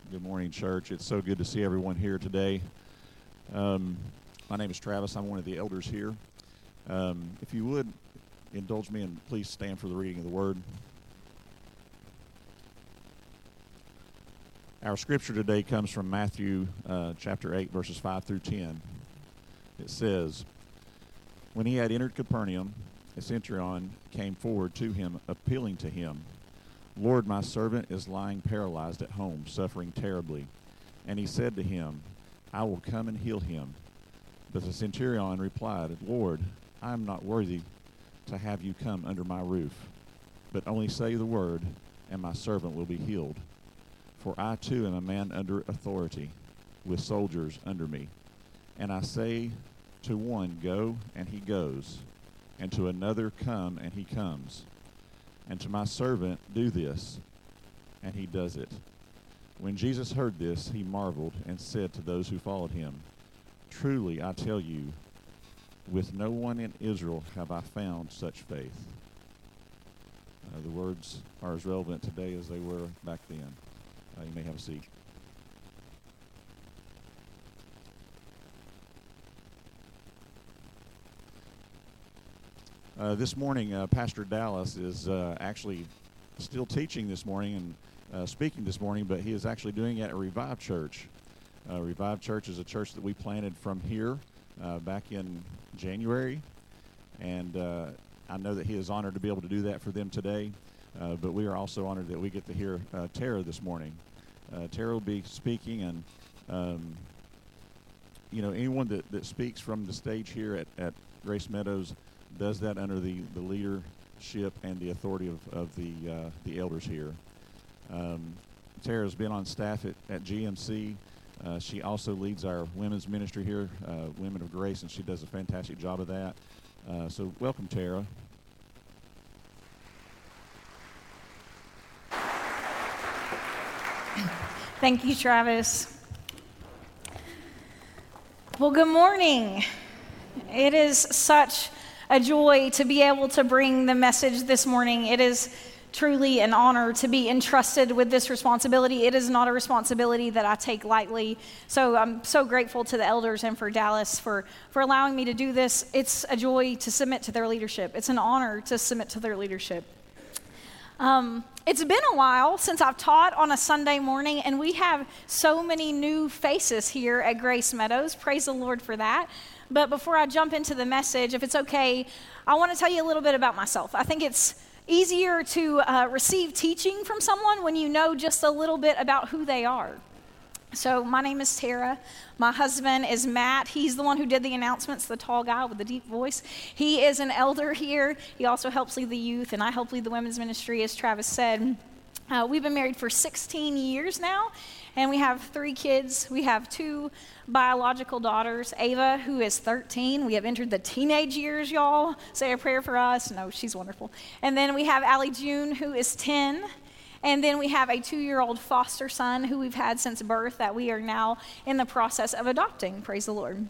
Good morning, church. It's so good to see everyone here today. My name is Travis. I'm one of the elders here. If you would indulge me and please stand for the reading of the Word. Our scripture today comes from Matthew chapter 8, verses 5 through 10. It says, "When he had entered Capernaum, a centurion came forward to him, appealing to him, 'Lord, my servant is lying paralyzed at home, suffering terribly.' And he said to him, 'I will come and heal him.' But the centurion replied, 'Lord, I am not worthy to have you come under my roof, but only say the word, and my servant will be healed. For I too am a man under authority, with soldiers under me. And I say to one, go, and he goes, and to another, come, and he comes. And to my servant, do this, and he does it.' When Jesus heard this, he marveled and said to those who followed him, 'Truly I tell you, with no one in Israel have I found such faith.'" The words are as relevant today as they were back then. You may have a seat. This morning, Pastor Dallas is actually still teaching this morning and speaking this morning, but he is actually doing it at Revive Church. Revive Church is a church that we planted from here back in January, and I know that he is honored to be able to do that for them today, but we are also honored that we get to hear Tara this morning. Tara will be speaking, and anyone that speaks from the stage here at Grace Meadows does that under the leadership and the authority of the elders here. Tara's been on staff at GMC. She also leads our women's ministry here, Women of Grace, and she does a fantastic job of that. So welcome, Tara. Thank you, Travis. Well, good morning. It is such a joy to be able to bring the message this morning. It is truly an honor to be entrusted with this responsibility. It is not a responsibility that I take lightly. So I'm so grateful to the elders and for Dallas for allowing me to do this. It's a joy to submit to their leadership. It's an honor to submit to their leadership. It's been a while since I've taught on a Sunday morning, and we have so many new faces here at Grace Meadows. Praise the Lord for that. But before I jump into the message, if it's okay, I want to tell you a little bit about myself. I think it's easier to receive teaching from someone when you know just a little bit about who they are. So my name is Tara. My husband is Matt. He's the one who did the announcements, the tall guy with the deep voice. He is an elder here. He also helps lead the youth, and I help lead the women's ministry, as Travis said. We've been married for 16 years now, and we have 3 kids. We have 2 biological daughters, Ava, who is 13. We have entered the teenage years, y'all. Say a prayer for us. No, she's wonderful. And then we have Allie June, who is 10. And then we have a 2-year-old foster son who we've had since birth that we are now in the process of adopting. Praise the Lord.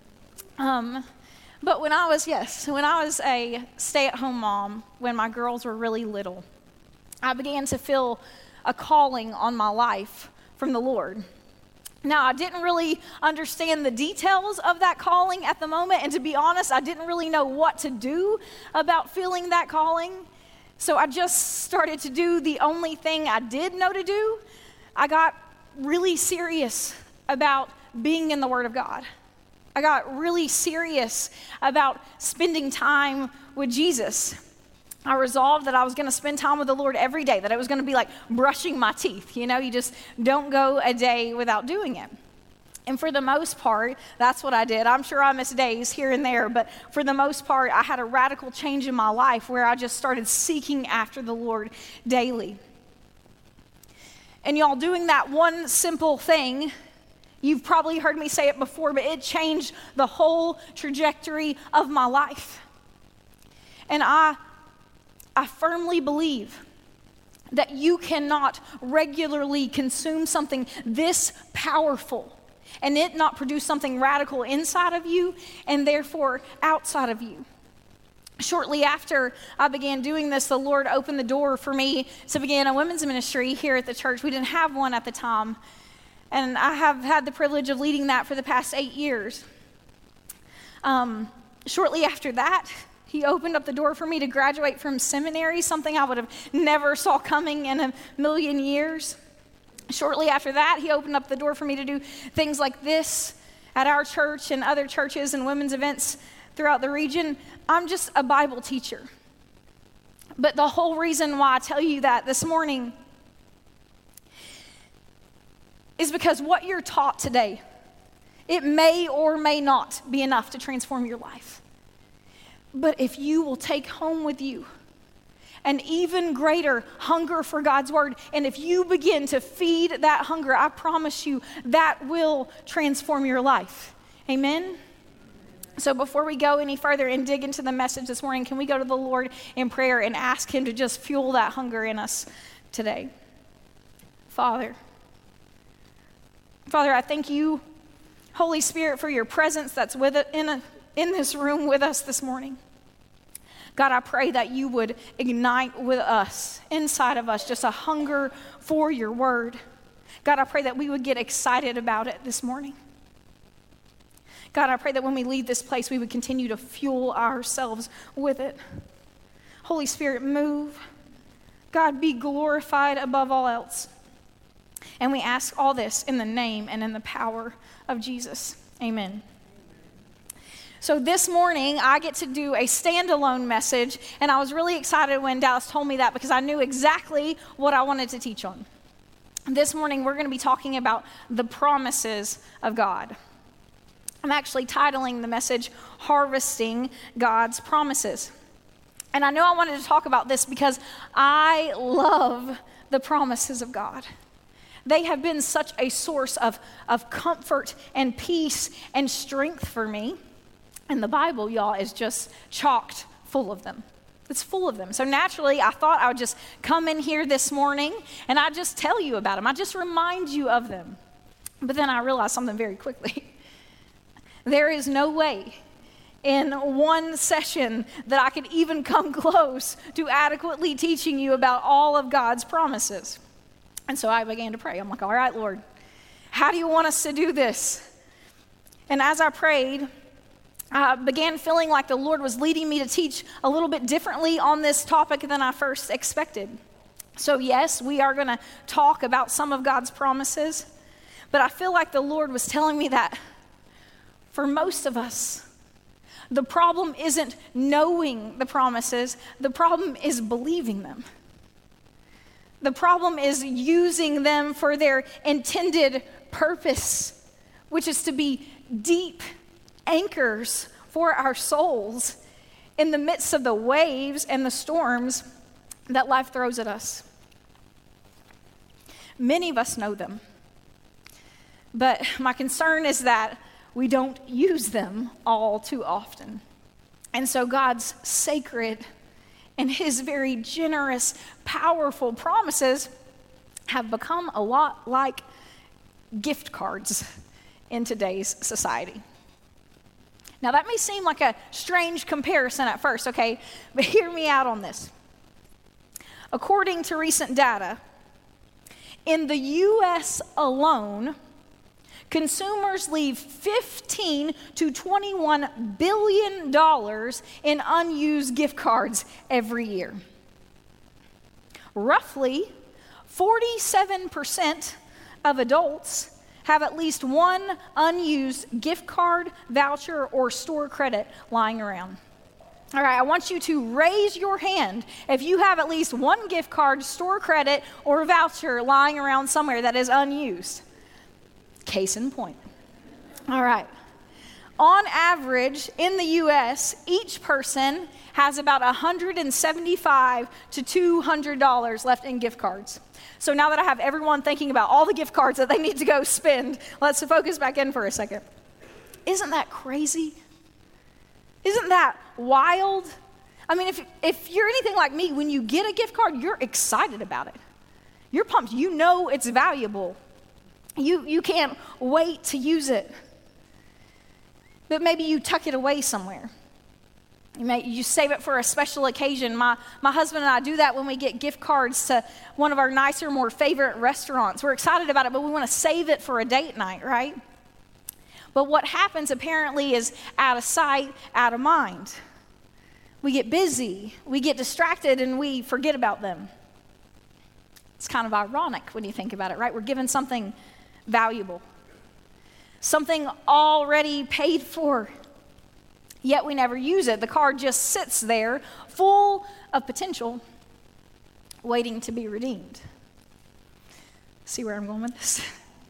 But when I was a stay-at-home mom, when my girls were really little, I began to feel a calling on my life from the Lord. Now, I didn't really understand the details of that calling at the moment, and to be honest, I didn't really know what to do about feeling that calling. So I just started to do the only thing I did know to do. I got really serious about being in the Word of God. I got really serious about spending time with Jesus. I resolved that I was going to spend time with the Lord every day, that it was going to be like brushing my teeth. You just don't go a day without doing it. And for the most part, that's what I did. I'm sure I missed days here and there, but for the most part, I had a radical change in my life where I just started seeking after the Lord daily. And y'all, doing that one simple thing, you've probably heard me say it before, but it changed the whole trajectory of my life. And I firmly believe that you cannot regularly consume something this powerful and it not produce something radical inside of you and therefore outside of you. Shortly after I began doing this, the Lord opened the door for me to begin a women's ministry here at the church. We didn't have one at the time. And I have had the privilege of leading that for the past 8 years. Shortly after that, he opened up the door for me to graduate from seminary, something I would have never saw coming in a million years. Shortly after that, he opened up the door for me to do things like this at our church and other churches and women's events throughout the region. I'm just a Bible teacher. But the whole reason why I tell you that this morning is because what you're taught today, it may or may not be enough to transform your life. But if you will take home with you an even greater hunger for God's word, and if you begin to feed that hunger, I promise you that will transform your life. Amen? So before we go any further and dig into the message this morning, can we go to the Lord in prayer and ask him to just fuel that hunger in us today? Father, I thank you, Holy Spirit, for your presence that's with it in this room with us this morning. God, I pray that you would ignite with us, inside of us, just a hunger for your word. God, I pray that we would get excited about it this morning. God, I pray that when we leave this place, we would continue to fuel ourselves with it. Holy Spirit, move. God, be glorified above all else. And we ask all this in the name and in the power of Jesus. Amen. So this morning, I get to do a standalone message, and I was really excited when Dallas told me that because I knew exactly what I wanted to teach on. This morning, we're going to be talking about the promises of God. I'm actually titling the message, Harvesting God's Promises. And I know I wanted to talk about this because I love the promises of God. They have been such a source of comfort and peace and strength for me. And the Bible, y'all, is just chocked full of them. It's full of them. So naturally, I thought I would just come in here this morning and I'd just tell you about them. I'd just remind you of them. But then I realized something very quickly. There is no way in one session that I could even come close to adequately teaching you about all of God's promises. And so I began to pray. I'm like, all right, Lord, how do you want us to do this? And as I prayed, I began feeling like the Lord was leading me to teach a little bit differently on this topic than I first expected. So yes, we are going to talk about some of God's promises, but I feel like the Lord was telling me that for most of us, the problem isn't knowing the promises, the problem is believing them. The problem is using them for their intended purpose, which is to be deep anchors for our souls in the midst of the waves and the storms that life throws at us. Many of us know them, but my concern is that we don't use them all too often. And so God's sacred and his very generous, powerful promises have become a lot like gift cards in today's society. Now, that may seem like a strange comparison at first, okay? But hear me out on this. According to recent data, in the U.S. alone, consumers leave $15 to $21 billion in unused gift cards every year. Roughly 47% of adults have at least one unused gift card, voucher, or store credit lying around. All right, I want you to raise your hand if you have at least one gift card, store credit, or voucher lying around somewhere that is unused. Case in point. All right. On average, in the U.S., each person has about $175 to $200 left in gift cards. So now that I have everyone thinking about all the gift cards that they need to go spend, let's focus back in for a second. Isn't that crazy? Isn't that wild? I mean, if you're anything like me, when you get a gift card, you're excited about it. You're pumped. You know it's valuable. You can't wait to use it. But maybe you tuck it away somewhere. You save it for a special occasion. My husband and I do that when we get gift cards to one of our nicer, more favorite restaurants. We're excited about it, but we want to save it for a date night, right? But what happens apparently is out of sight, out of mind. We get busy, we get distracted, and we forget about them. It's kind of ironic when you think about it, right? We're given something valuable, something already paid for, yet we never use it. The card just sits there full of potential, waiting to be redeemed. See where I'm going with this?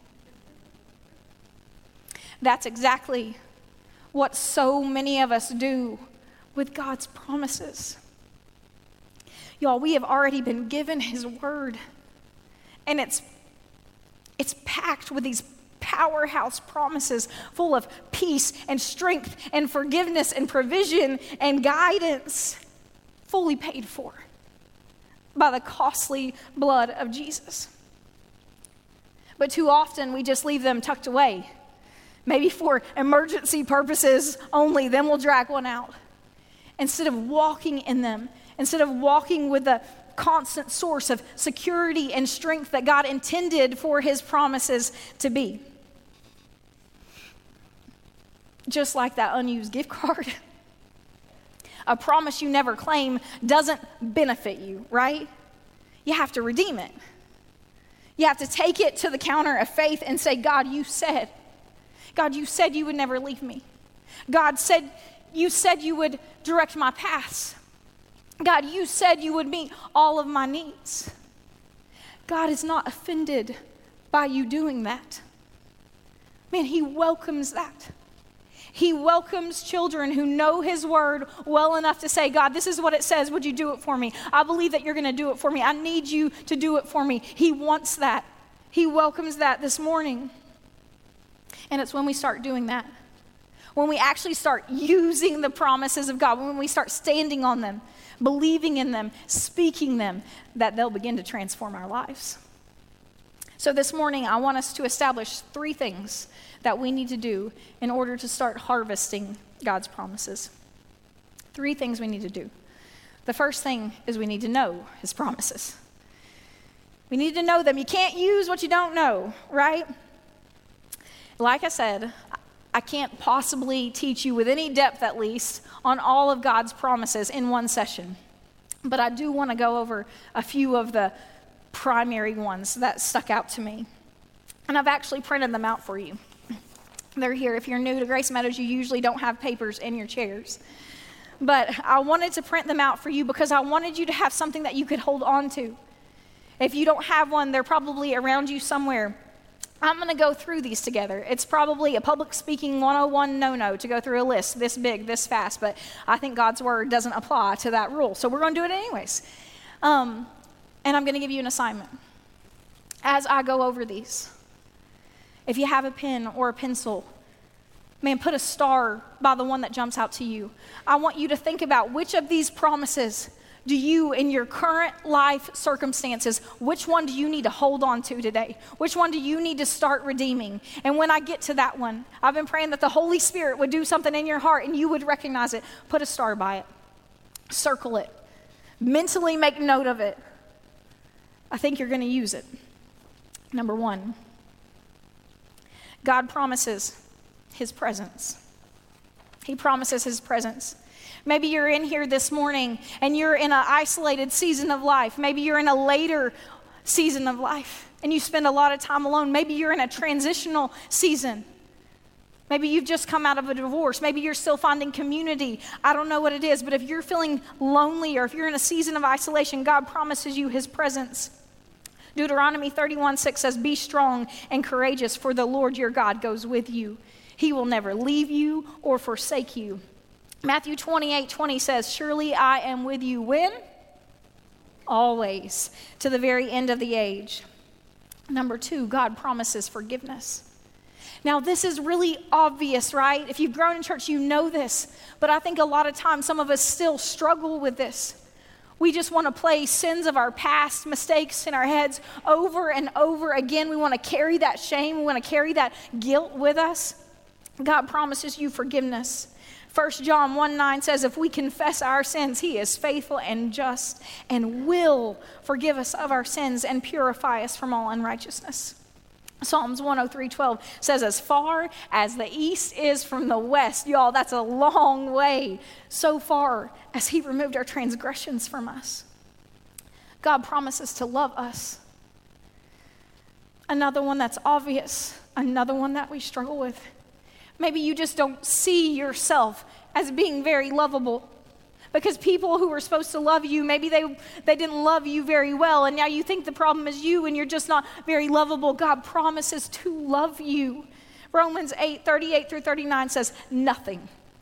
That's exactly what so many of us do with God's promises. Y'all, we have already been given his word, and it's packed with these powerhouse promises full of peace and strength and forgiveness and provision and guidance, fully paid for by the costly blood of Jesus. But too often we just leave them tucked away, maybe for emergency purposes only, then we'll drag one out. Instead of walking in them, instead of walking with the constant source of security and strength that God intended for his promises to be. Just like that unused gift card. A promise you never claim doesn't benefit you, right? You have to redeem it. You have to take it to the counter of faith and say, God, you said you would never leave me. God, you said you would direct my paths. God, you said you would meet all of my needs. God is not offended by you doing that. Man, he welcomes that. He welcomes children who know his word well enough to say, God, this is what it says. Would you do it for me? I believe that you're going to do it for me. I need you to do it for me. He wants that. He welcomes that this morning. And it's when we start doing that, when we actually start using the promises of God, when we start standing on them, believing in them, speaking them, that they'll begin to transform our lives. So this morning, I want us to establish 3 things that we need to do in order to start harvesting God's promises. 3 things we need to do. The first thing is we need to know his promises. We need to know them. You can't use what you don't know, right? Like I said, I can't possibly teach you with any depth, at least, on all of God's promises in one session. But I do want to go over a few of the primary ones that stuck out to me. And I've actually printed them out for you. They're here. If you're new to Grace Meadows, you usually don't have papers in your chairs. But I wanted to print them out for you because I wanted you to have something that you could hold on to. If you don't have one, they're probably around you somewhere. I'm going to go through these together. It's probably a public speaking 101 no-no to go through a list this big, this fast, but I think God's word doesn't apply to that rule. So we're going to do it anyways. And I'm going to give you an assignment. As I go over these, if you have a pen or a pencil, man, put a star by the one that jumps out to you. I want you to think about which of these promises do you, in your current life circumstances, which one do you need to hold on to today? Which one do you need to start redeeming? And when I get to that one, I've been praying that the Holy Spirit would do something in your heart and you would recognize it. Put a star by it. Circle it. Mentally make note of it. I think you're going to use it. Number 1, God promises his presence. He promises his presence. Maybe you're in here this morning and you're in an isolated season of life. Maybe you're in a later season of life and you spend a lot of time alone. Maybe you're in a transitional season. Maybe you've just come out of a divorce. Maybe you're still finding community. I don't know what it is, but if you're feeling lonely or if you're in a season of isolation, God promises you his presence. Deuteronomy 31:6 says, "Be strong and courageous, for the Lord your God goes with you. He will never leave you or forsake you." Matthew 28:20 says, "Surely I am with you when? Always, to the very end of the age." Number 2, God promises forgiveness. Now, this is really obvious, right? If you've grown in church, you know this. But I think a lot of times some of us still struggle with this. We just want to play sins of our past, mistakes in our heads over and over again. We want to carry that shame. We want to carry that guilt with us. God promises you forgiveness. 1 John 1:9 says, if we confess our sins, he is faithful and just and will forgive us of our sins and purify us from all unrighteousness. Psalms 103:12 says, as far as the east is from the west, y'all, that's a long way, so far as he removed our transgressions from us. God promises to love us. Another one that's obvious, another one that we struggle with. Maybe you just don't see yourself as being very lovable. Because people who were supposed to love you, maybe they didn't love you very well, and now you think the problem is you and you're just not very lovable. God promises to love you. Romans 8:38-39 says, nothing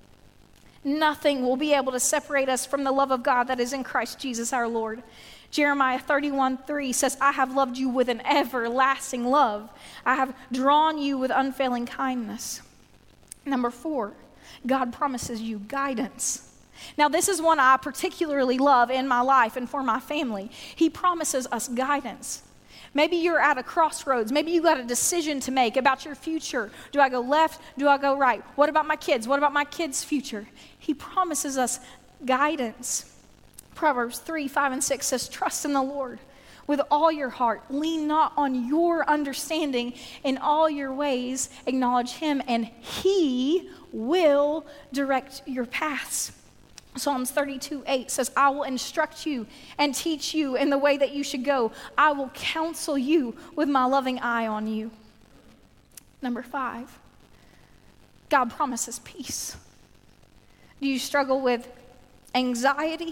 will be able to separate us from the love of God that is in Christ Jesus our Lord. Jeremiah 31:3 says, I have loved you with an everlasting love. I have drawn you with unfailing kindness. Number 4, God promises you guidance. Now, this is one I particularly love in my life and for my family. He promises us guidance. Maybe you're at a crossroads. Maybe you got a decision to make about your future. Do I go left? Do I go right? What about my kids? What about my kids' future? He promises us guidance. Proverbs 3:5-6 says, trust in the Lord with all your heart. Lean not on your understanding. In all your ways, acknowledge him, and he will direct your paths. Psalms 32:8 says, I will instruct you and teach you in the way that you should go. I will counsel you with my loving eye on you. Number 5, God promises peace. Do you struggle with anxiety,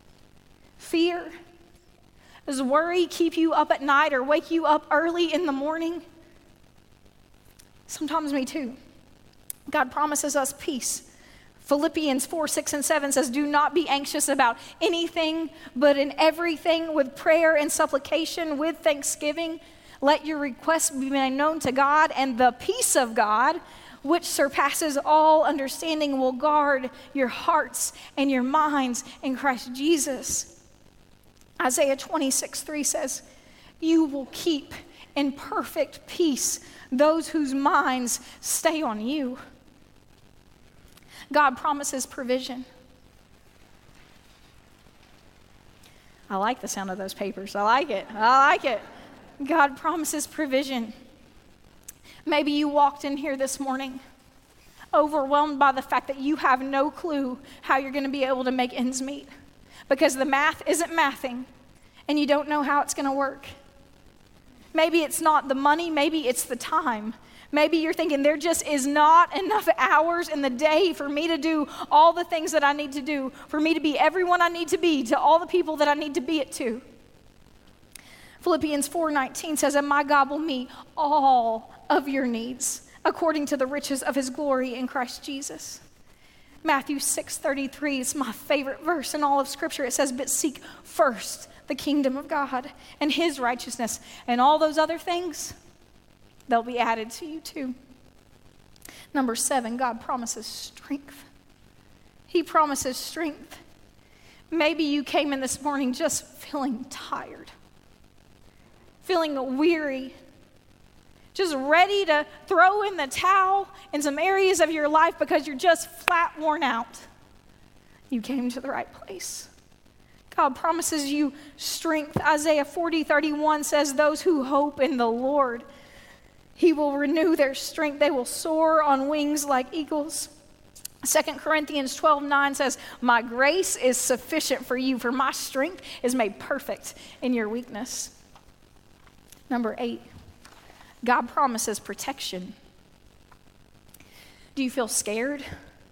fear? Does worry keep you up at night or wake you up early in the morning? Sometimes me too. God promises us peace. Philippians 4:6-7 says, do not be anxious about anything, but in everything with prayer and supplication with thanksgiving, let your requests be made known to God, and the peace of God, which surpasses all understanding, will guard your hearts and your minds in Christ Jesus. Isaiah 26:3 says, you will keep in perfect peace those whose minds stay on you. God promises provision. I like the sound of those papers. I like it. God promises provision. Maybe you walked in here this morning overwhelmed by the fact that you have no clue how you're going to be able to make ends meet because the math isn't mathing and you don't know how it's going to work. Maybe it's not the money, maybe it's the time. Maybe you're thinking there just is not enough hours in the day for me to do all the things that I need to do, for me to be everyone I need to be to all the people that I need to be it to. Philippians 4:19 says, and my God will meet all of your needs according to the riches of his glory in Christ Jesus. Matthew 6:33 is my favorite verse in all of Scripture. It says, but seek first the kingdom of God and his righteousness, and all those other things, they'll be added to you too. Number 7, God promises strength. He promises strength. Maybe you came in this morning just feeling tired, feeling weary, just ready to throw in the towel in some areas of your life because you're just flat worn out. You came to the right place. God promises you strength. Isaiah 40:31 says, those who hope in the Lord, he will renew their strength. They will soar on wings like eagles. 2 Corinthians 12:9 says, my grace is sufficient for you, for my strength is made perfect in your weakness. Number 8, God promises protection. Do you feel scared?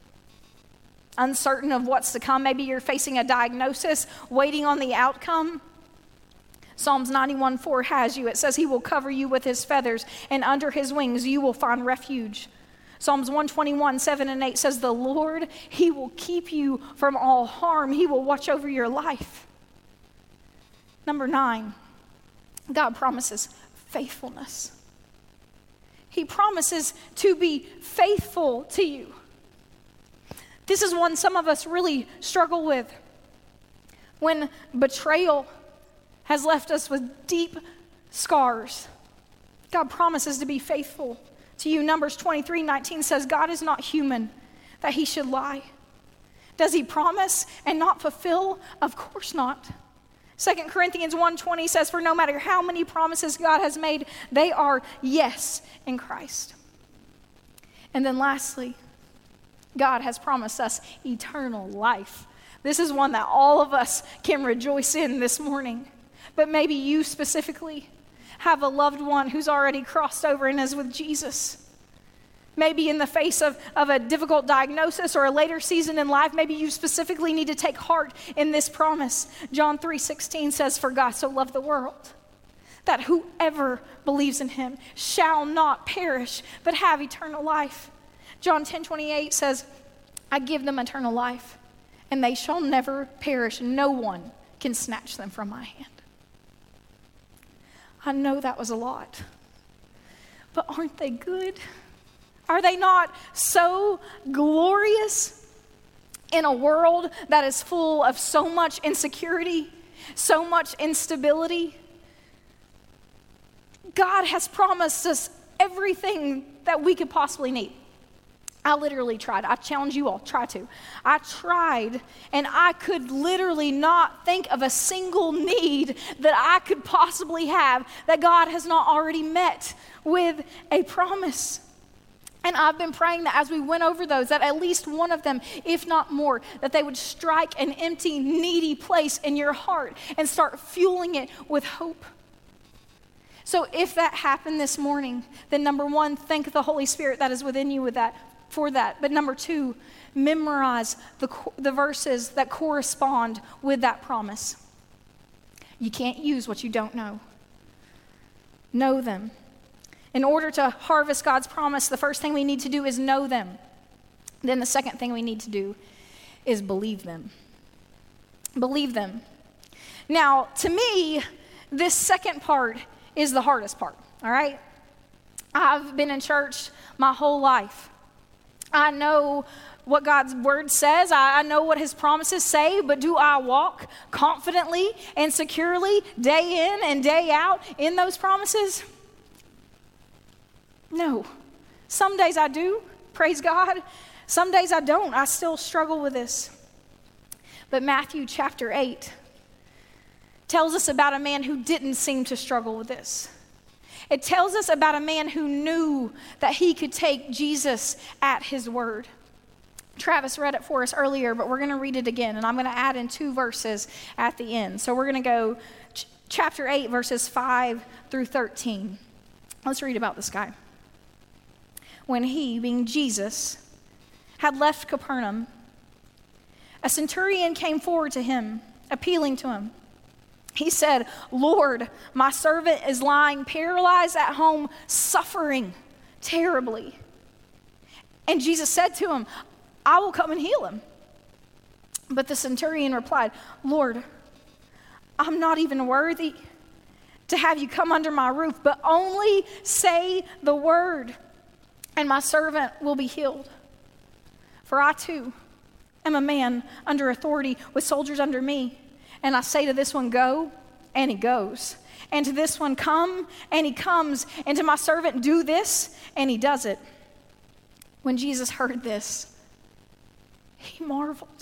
Uncertain of what's to come? Maybe you're facing a diagnosis, waiting on the outcome. Psalms 91:4 has you. It says he will cover you with his feathers, and under his wings you will find refuge. Psalms 121:7-8 says, the Lord, he will keep you from all harm. He will watch over your life. Number 9, God promises faithfulness. He promises to be faithful to you. This is one some of us really struggle with. When betrayal has left us with deep scars, God promises to be faithful to you. Numbers 23:19 says, God is not human that he should lie, Does he promise and not fulfill? Of course not. 2 Corinthians 1:20 says, for no matter how many promises God has made, they are yes in Christ. And then lastly, God has promised us eternal life. This is one that all of us can rejoice in this morning. But maybe you specifically have a loved one who's already crossed over and is with Jesus. Maybe in the face of a difficult diagnosis or a later season in life, maybe you specifically need to take heart in this promise. John 3:16 says, for God so loved the world, that whoever believes in him shall not perish, but have eternal life. John 10:28 says, I give them eternal life, and they shall never perish. No one can snatch them from my hand. I know that was a lot, but aren't they good? Are they not so glorious in a world that is full of so much insecurity, so much instability? God has promised us everything that we could possibly need. I literally tried. I challenge you all, try to. I tried, and I could literally not think of a single need that I could possibly have that God has not already met with a promise. And I've been praying that as we went over those, that at least one of them, if not more, that they would strike an empty, needy place in your heart and start fueling it with hope. So if that happened this morning, then number one, thank the Holy Spirit that is within you for that. But number two, memorize the verses that correspond with that promise. You can't use what you don't know. Know them. In order to harvest God's promise, the first thing we need to do is know them. Then the second thing we need to do is believe them. Believe them. Now, to me, this second part is the hardest part, all right? I've been in church my whole life. I know what God's word says. I know what his promises say, but do I walk confidently and securely day in and day out in those promises? No. Some days I do, praise God. Some days I don't. I still struggle with this. But Matthew chapter 8 tells us about a man who didn't seem to struggle with this. It tells us about a man who knew that he could take Jesus at his word. Travis read it for us earlier, but we're going to read it again, and I'm going to add in 2 verses at the end. So we're going to go chapter 8, verses 5 through 13. Let's read about this guy. When he, being Jesus, had left Capernaum, a centurion came forward to him, appealing to him. He said, Lord, my servant is lying paralyzed at home, suffering terribly. And Jesus said to him, I will come and heal him. But the centurion replied, Lord, I'm not even worthy to have you come under my roof, but only say the word, and my servant will be healed. For I too am a man under authority with soldiers under me. And I say to this one, go, and he goes. And to this one, come, and he comes. And to my servant, do this, and he does it. When Jesus heard this, he marveled.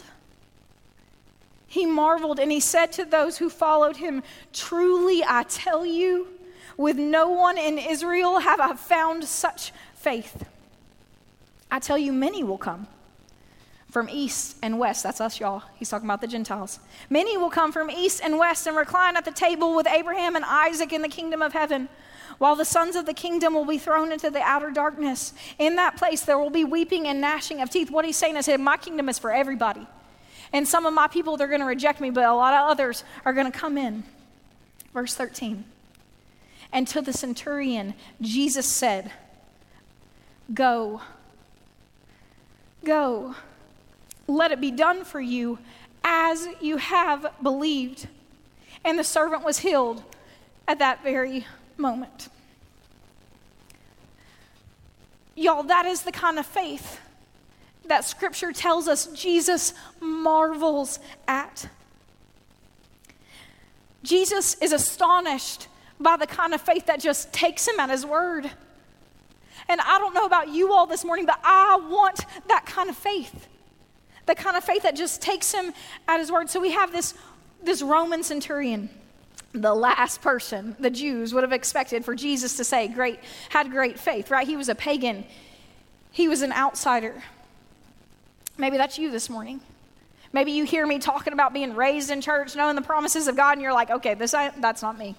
He marveled, and he said to those who followed him, truly I tell you, with no one in Israel have I found such faith. I tell you, many will come from east and west. That's us, y'all. He's talking about the Gentiles. Many will come from east and west and recline at the table with Abraham and Isaac in the kingdom of heaven, while the sons of the kingdom will be thrown into the outer darkness. In that place there will be weeping and gnashing of teeth. What he's saying is, my kingdom is for everybody. And some of my people, they're going to reject me, but a lot of others are going to come in. Verse 13. And to the centurion, Jesus said, go. Go. Let it be done for you as you have believed. And the servant was healed at that very moment. Y'all, that is the kind of faith that Scripture tells us Jesus marvels at. Jesus is astonished by the kind of faith that just takes him at his word. And I don't know about you all this morning, but I want that kind of faith. The kind of faith that just takes him at his word. So we have this Roman centurion, the last person the Jews would have expected for Jesus to say had great faith, right? He was a pagan. He was an outsider. Maybe that's you this morning. Maybe you hear me talking about being raised in church, knowing the promises of God, and you're like, okay, that's not me.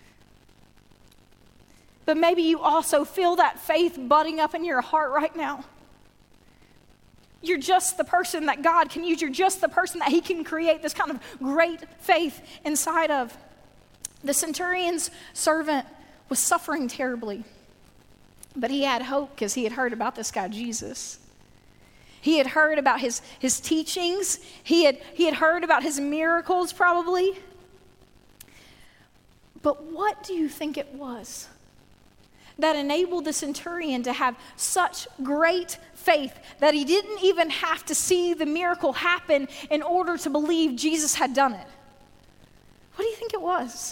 But maybe you also feel that faith budding up in your heart right now. You're just the person that God can use. You're just the person that he can create this kind of great faith inside of. The centurion's servant was suffering terribly, but he had hope because he had heard about this guy, Jesus. He had heard about his teachings. He had heard about his miracles probably. But what do you think it was that enabled the centurion to have such great faith that he didn't even have to see the miracle happen in order to believe Jesus had done it? What do you think it was?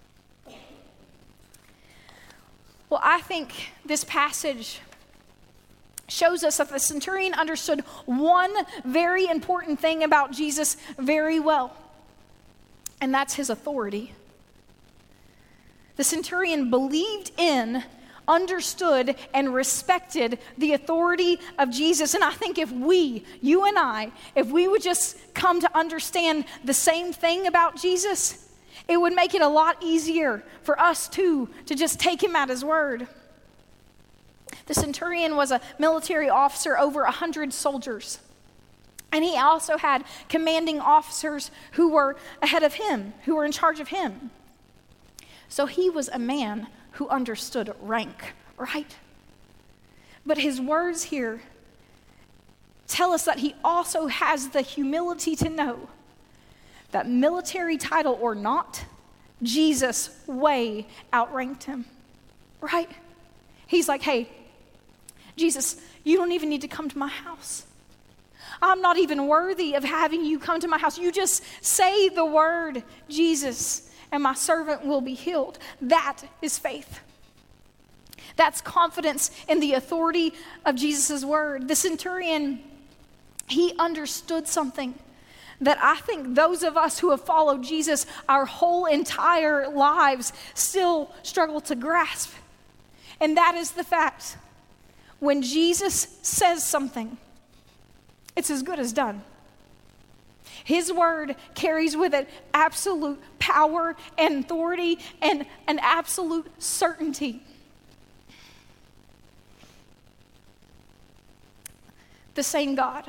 Well, I think this passage shows us that the centurion understood one very important thing about Jesus very well, and that's his authority. The centurion believed in, understood, and respected the authority of Jesus. And I think if you and I, if we would just come to understand the same thing about Jesus, it would make it a lot easier for us too to just take him at his word. The centurion was a military officer over 100 soldiers. And he also had commanding officers who were ahead of him, who were in charge of him. So he was a man who understood rank, right? But his words here tell us that he also has the humility to know that military title or not, Jesus way outranked him, right? He's like, hey, Jesus, you don't even need to come to my house. I'm not even worthy of having you come to my house. You just say the word, Jesus, and my servant will be healed. That is faith. That's confidence in the authority of Jesus' word. The centurion, he understood something that I think those of us who have followed Jesus our whole entire lives still struggle to grasp. And that is the fact, when Jesus says something, it's as good as done. His word carries with it absolute power and authority and an absolute certainty. The same God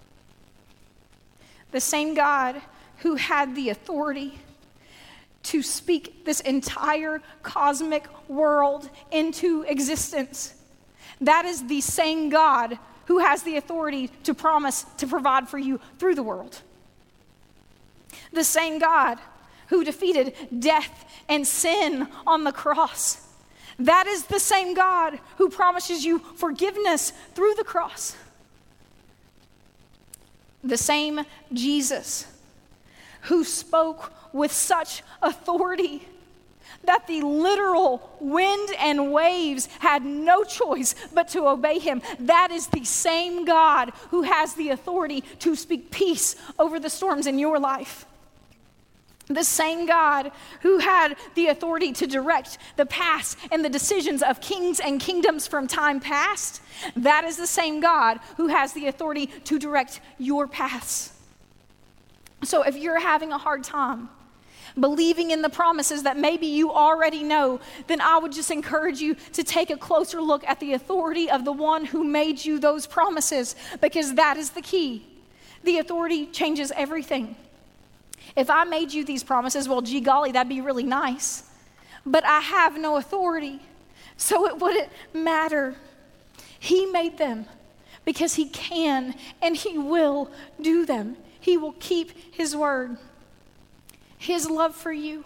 who had the authority to speak this entire cosmic world into existence, that is the same God who has the authority to promise to provide for you through the world. The same God who defeated death and sin on the cross. That is the same God who promises you forgiveness through the cross. The same Jesus who spoke with such authority that the literal wind and waves had no choice but to obey him. That is the same God who has the authority to speak peace over the storms in your life. The same God who had the authority to direct the paths and the decisions of kings and kingdoms from time past, that is the same God who has the authority to direct your paths. So if you're having a hard time believing in the promises that maybe you already know, then I would just encourage you to take a closer look at the authority of the one who made you those promises, because that is the key. The authority changes everything. If I made you these promises, well, gee golly, that'd be really nice. But I have no authority, so it wouldn't matter. He made them because he can and he will do them. He will keep his word. His love for you,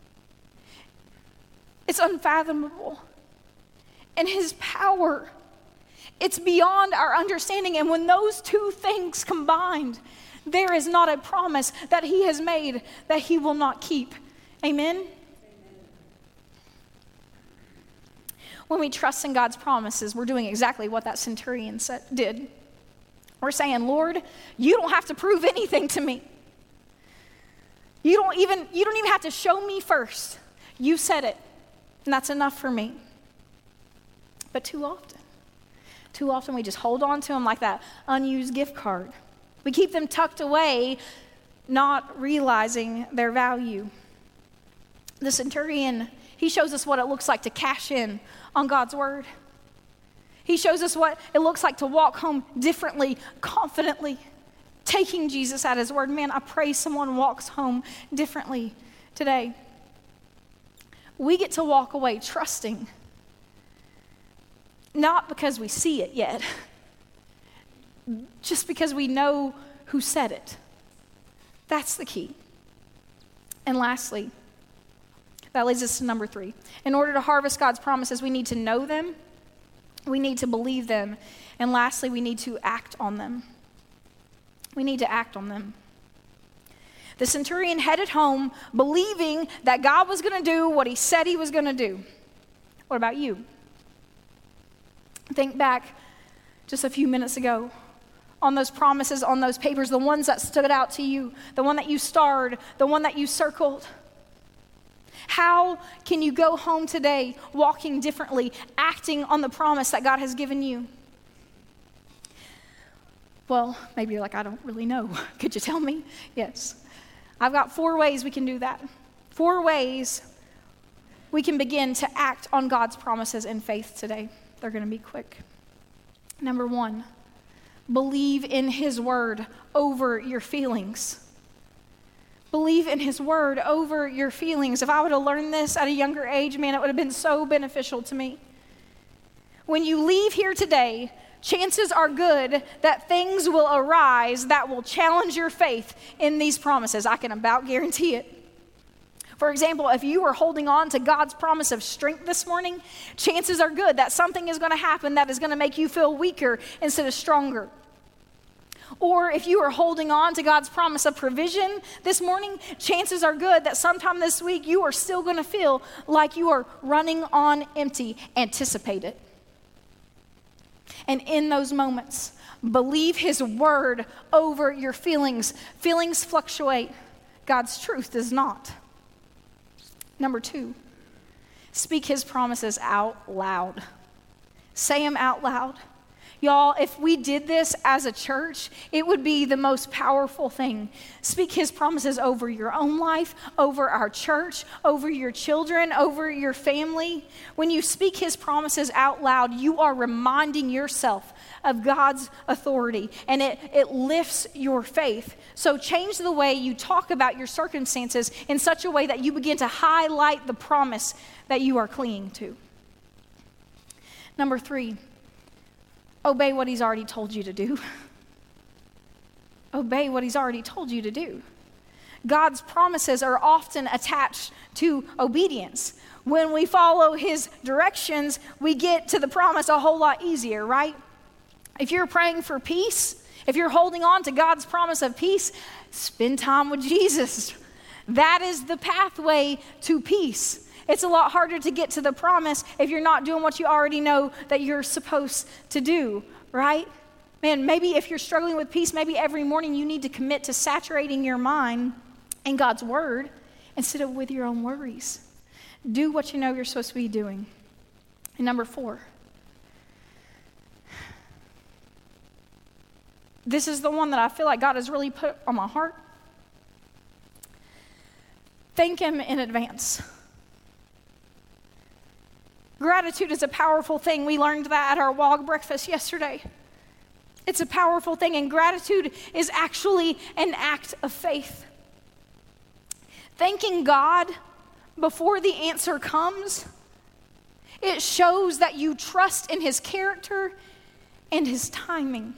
it's unfathomable. And his power, it's beyond our understanding. And when those two things combined, there is not a promise that he has made that he will not keep. Amen? Amen. When we trust in God's promises, we're doing exactly what that centurion did. We're saying, Lord, you don't have to prove anything to me. You don't even have to show me first. You said it, and that's enough for me. But too often we just hold on to them like that unused gift card. We keep them tucked away, not realizing their value. The centurion, he shows us what it looks like to cash in on God's word. He shows us what it looks like to walk home differently, confidently, taking Jesus at his word. Man, I pray someone walks home differently today. We get to walk away trusting, not because we see it yet, just because we know who said it. That's the key. And lastly, that leads us to number 3. In order to harvest God's promises, we need to know them, we need to believe them, and lastly, we need to act on them. We need to act on them. The centurion headed home believing that God was going to do what he said he was going to do. What about you? Think back just a few minutes ago on those promises, on those papers, the ones that stood out to you, the one that you starred, the one that you circled. How can you go home today walking differently, acting on the promise that God has given you? Well, maybe you're like, I don't really know. Could you tell me? Yes. I've got 4 ways we can do that. 4 ways we can begin to act on God's promises in faith today. They're going to be quick. Number 1, believe in his word over your feelings. Believe in his word over your feelings. If I would have learned this at a younger age, man, it would have been so beneficial to me. When you leave here today, chances are good that things will arise that will challenge your faith in these promises. I can about guarantee it. For example, if you are holding on to God's promise of strength this morning, chances are good that something is going to happen that is going to make you feel weaker instead of stronger. Or if you are holding on to God's promise of provision this morning, chances are good that sometime this week you are still going to feel like you are running on empty. Anticipate it. And in those moments, believe his word over your feelings. Feelings fluctuate. God's truth does not. Number 2, speak his promises out loud. Say them out loud. Y'all, if we did this as a church, it would be the most powerful thing. Speak his promises over your own life, over our church, over your children, over your family. When you speak his promises out loud, you are reminding yourself of God's authority, and it lifts your faith. So change the way you talk about your circumstances in such a way that you begin to highlight the promise that you are clinging to. Number 3, obey what he's already told you to do. Obey what he's already told you to do. God's promises are often attached to obedience. When we follow his directions, we get to the promise a whole lot easier, right? If you're praying for peace, if you're holding on to God's promise of peace, spend time with Jesus. That is the pathway to peace. It's a lot harder to get to the promise if you're not doing what you already know that you're supposed to do, right? Man, maybe if you're struggling with peace, maybe every morning you need to commit to saturating your mind in God's word instead of with your own worries. Do what you know you're supposed to be doing. And number 4, this is the one that I feel like God has really put on my heart. Thank him in advance. Gratitude is a powerful thing. We learned that at our WOG breakfast yesterday. It's a powerful thing, and gratitude is actually an act of faith. Thanking God before the answer comes, it shows that you trust in his character and his timing.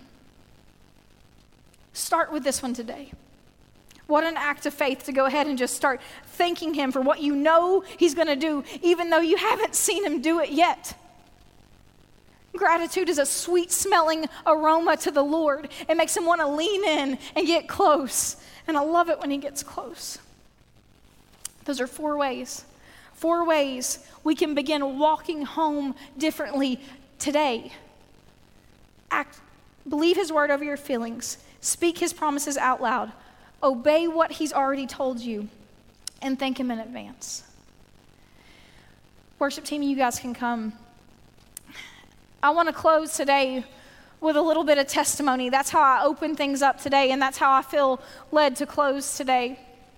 Start with this one today. What an act of faith to go ahead and just start thanking him for what you know he's going to do, even though you haven't seen him do it yet. Gratitude is a sweet-smelling aroma to the Lord. It makes him want to lean in and get close. And I love it when he gets close. Those are 4 ways. 4 ways we can begin walking home differently today. Believe his word over your feelings. Speak his promises out loud. Obey what he's already told you, and thank him in advance. Worship team, you guys can come. I want to close today with a little bit of testimony. That's how I open things up today, and that's how I feel led to close today.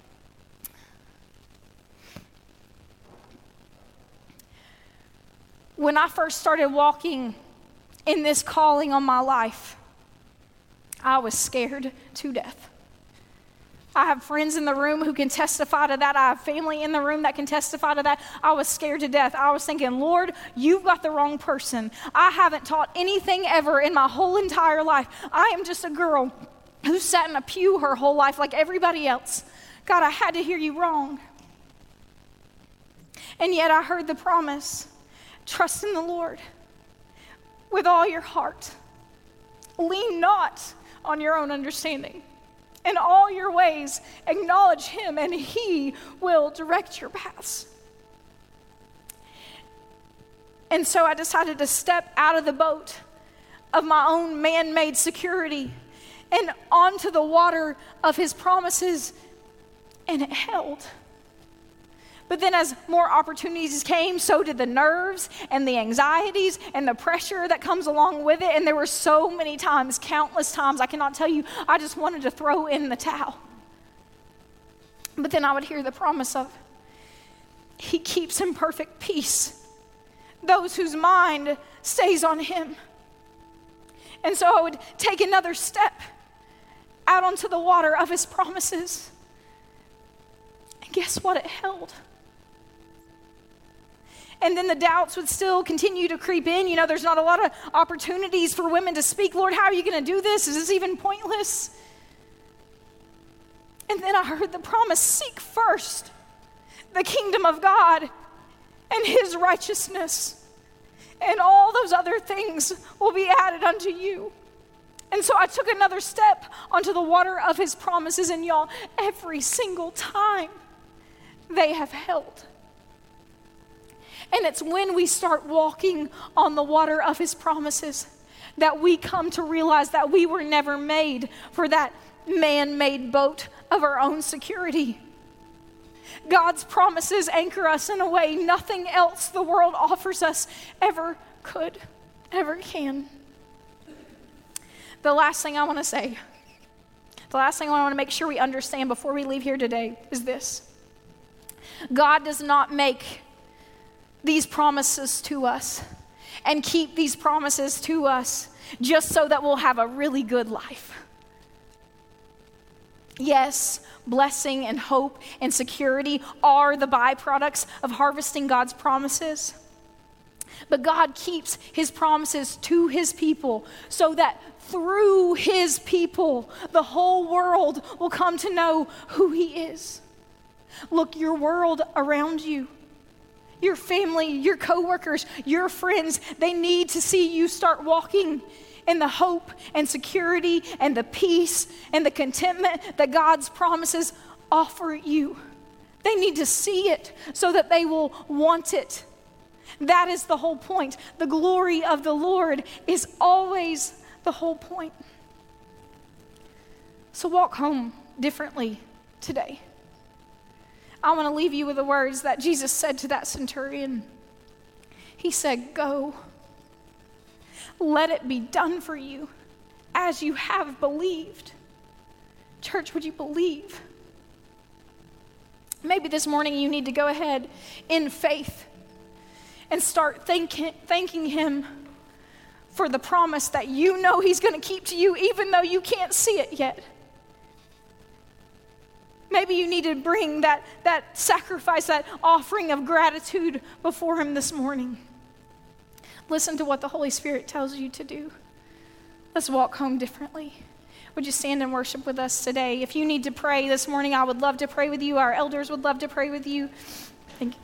When I first started walking in this calling on my life, I was scared to death. I have friends in the room who can testify to that. I have family in the room that can testify to that. I was scared to death. I was thinking, Lord, you've got the wrong person. I haven't taught anything ever in my whole entire life. I am just a girl who sat in a pew her whole life like everybody else. God, I had to hear you wrong. And yet I heard the promise, trust in the Lord with all your heart. Lean not on your own understanding. In all your ways, acknowledge him, and he will direct your paths. And so I decided to step out of the boat of my own man-made security and onto the water of his promises, and it held. But then as more opportunities came, so did the nerves and the anxieties and the pressure that comes along with it. And there were so many times, countless times, I cannot tell you, I just wanted to throw in the towel. But then I would hear the promise of, he keeps in perfect peace those whose mind stays on him. And so I would take another step out onto the water of his promises. And guess what? It held. And then the doubts would still continue to creep in. You know, there's not a lot of opportunities for women to speak. Lord, how are you going to do this? Is this even pointless? And then I heard the promise, seek first the kingdom of God and his righteousness, and all those other things will be added unto you. And so I took another step onto the water of his promises, and y'all, every single time they have held. And it's when we start walking on the water of his promises that we come to realize that we were never made for that man-made boat of our own security. God's promises anchor us in a way nothing else the world offers us ever could, ever can. The last thing I want to say, the last thing I want to make sure we understand before we leave here today is this. God does not make these promises to us and keep these promises to us just so that we'll have a really good life. Yes, blessing and hope and security are the byproducts of harvesting God's promises. But God keeps his promises to his people so that through his people, the whole world will come to know who he is. Look, your world around you, your family, your coworkers, your friends, they need to see you start walking in the hope and security and the peace and the contentment that God's promises offer you. They need to see it so that they will want it. That is the whole point. The glory of the Lord is always the whole point. So walk home differently today. I want to leave you with the words that Jesus said to that centurion. He said, go. Let it be done for you as you have believed. Church, would you believe? Maybe this morning you need to go ahead in faith and start thanking him for the promise that you know he's going to keep to you even though you can't see it yet. Maybe you need to bring that sacrifice, that offering of gratitude before him this morning. Listen to what the Holy Spirit tells you to do. Let's walk home differently. Would you stand and worship with us today? If you need to pray this morning, I would love to pray with you. Our elders would love to pray with you. Thank you.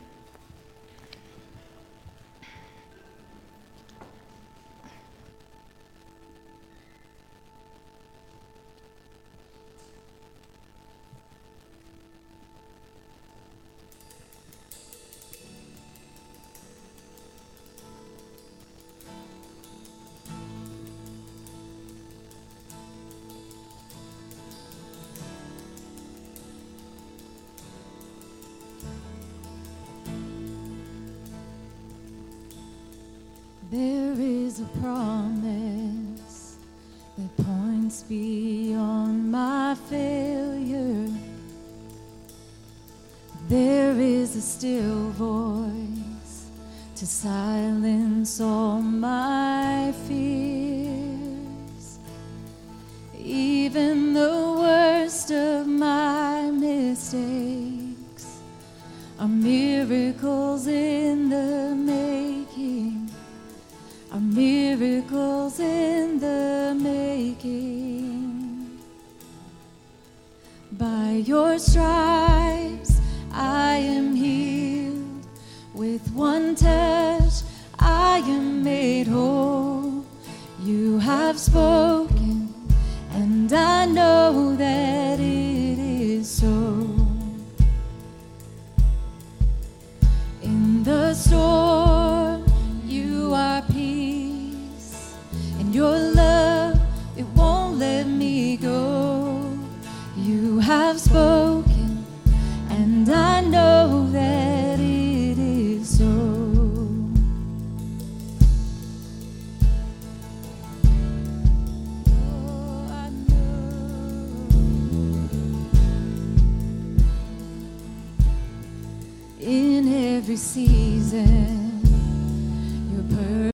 a promise that points beyond my failure. There is a still voice to silence all my fears. Even the worst of my mistakes are miracles in the making, are miracles in the making. By your stripes I am healed, with one touch I am made whole. You have spoken, and I know that it is so. In the storm, you are peace, and your love, it won't let me go. You have spoken, and I know that it is so. Oh, I know. In every season